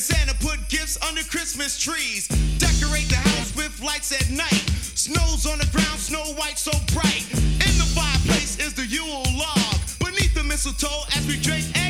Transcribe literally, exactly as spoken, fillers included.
And Santa put gifts under Christmas trees. Decorate the house with lights at night. Snow's on the ground, Snow White so bright. In the fireplace is the Yule log. Beneath the mistletoe as we drink